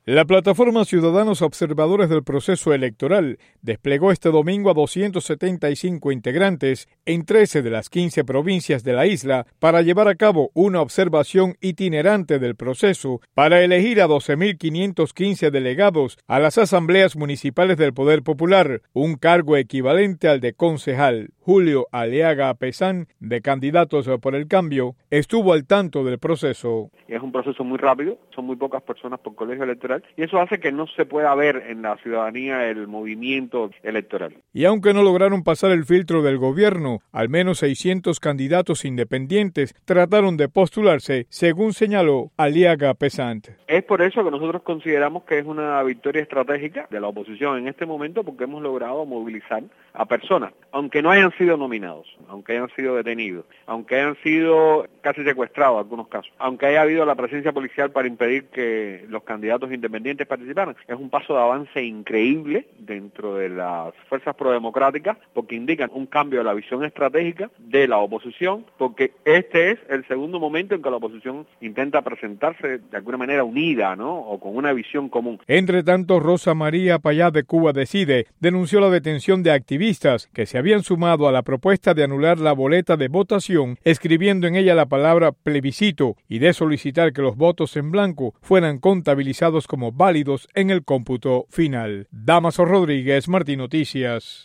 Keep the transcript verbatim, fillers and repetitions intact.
La plataforma Ciudadanos Observadores del Proceso Electoral desplegó este domingo a doscientos setenta y cinco integrantes en trece de las quince provincias de la isla para llevar a cabo una observación itinerante del proceso para elegir a doce mil quinientos quince delegados a las asambleas municipales del Poder Popular, un cargo equivalente al de concejal. Julio Aliaga Pesán, de Candidatos por el Cambio, estuvo al tanto del proceso. Es un proceso muy rápido, son muy pocas personas por colegio electoral y eso hace que no se pueda ver en la ciudadanía el movimiento electoral. Y aunque no lograron pasar el filtro del gobierno, al menos seiscientos candidatos independientes trataron de postularse, según señaló Aliaga Pesán. Es por eso que nosotros consideramos que es una victoria estratégica de la oposición en este momento, porque hemos logrado movilizar a personas, aunque no hayan sido nominados, aunque hayan sido detenidos, aunque hayan sido casi secuestrados en algunos casos, aunque haya habido la presencia policial para impedir que los candidatos independientes participaran. Es un paso de avance increíble dentro de las fuerzas prodemocráticas, porque indican un cambio de la visión estratégica de la oposición, porque este es el segundo momento en que la oposición intenta presentarse de alguna manera unida, ¿no?, o con una visión común. Entre tanto, Rosa María Payá de Cuba Decide denunció la detención de activistas que se habían sumado a la propuesta de anular la boleta de votación, escribiendo en ella la palabra plebiscito y de solicitar que los votos en blanco fueran contabilizados como válidos en el cómputo final. Damaso Rodríguez, Martín Noticias.